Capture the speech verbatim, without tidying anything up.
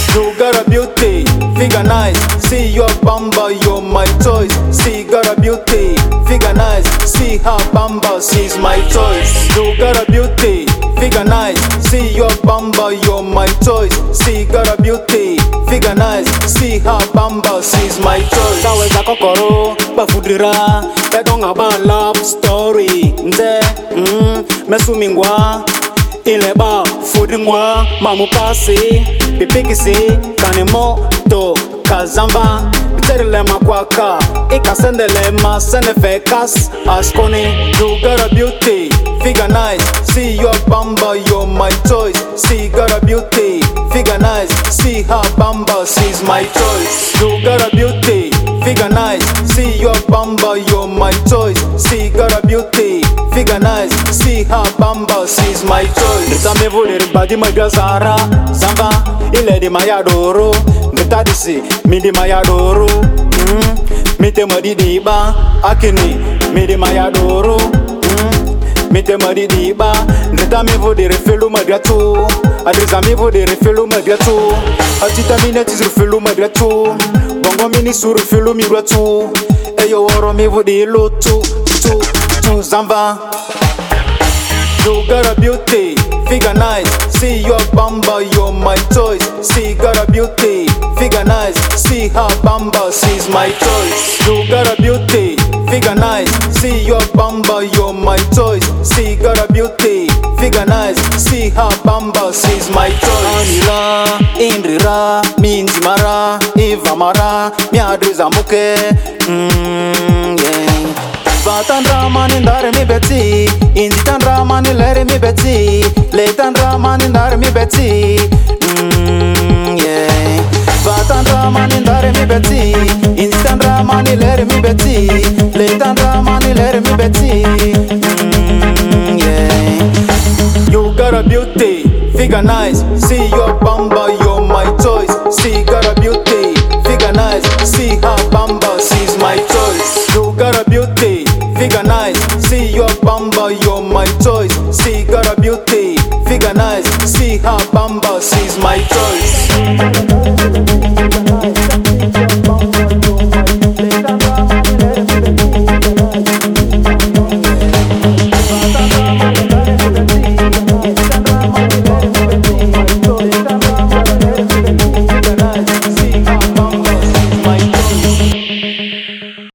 You got a beauty, figure nice. See your bamba, you're my choice. See, got a beauty, figure nice. See her bamba, she's my choice. You got a beauty, figure nice. See your bamba, you're my choice. See, got a beauty, figure nice. See her bamba, she's my choice. Kaweza kokoro, bafudira, bedonga ba love story. Nze, mm, mesumingwa, ile ba fudingwa, mamu pasi, bipikisi, kanimoto, kazamba, biterile makwaka, ikasendele ma senefekas, askoni. You got a beauty, figure nice. See your bamba, you're my choice. See, got a beauty, figure nice. See her bamba, she's my choice. You got a beauty, figure nice. See your bamba, you're my choice. See, got a beauty, figure nice. See her bamba, she's my choice. Nitame voler badi magazara, zamba, ile di mayadoro. Nitadisi, mi di mayadoro. Mm, mite madidiba, akini, mi di mayadoro. Mite madidiba, nitame voler felu magatu. Adrizami voler felu magatu. Atita mineti sur felu magatu. Bongo mini sur felu migratu. Eyo woro mi voler lotu, tu, tu zamba. You got a beauty, figure nice. See your bamba, you're my choice. See, got a beauty, figure nice. See her bamba, she's my choice. You got a beauty, figure nice. See your bamba, you're my choice. See, got a beauty, figure nice. See her bamba, she's my choice. Anila, Indira, Minjimara, Ivamara, Miadriza Muke. Mm, yeah. Vatandra mani ndare mi beti, Inditandra mani lere mi beti, Leitandra mani ndare mi beti. Mm, yeah. Vatandra mani ndare mi beti, Inditandra mani lere mi beti, Leitandra mani lere mi beti. Mm, yeah. You got a beauty, figure nice. See your bamba, you're my choice. See, got a beauty, figure nice. See her bamba, she's my choice. You got a beauty, figure nice. See your bamba, you're my choice. See, got a beauty, figure nice. See her bamba, she's my choice.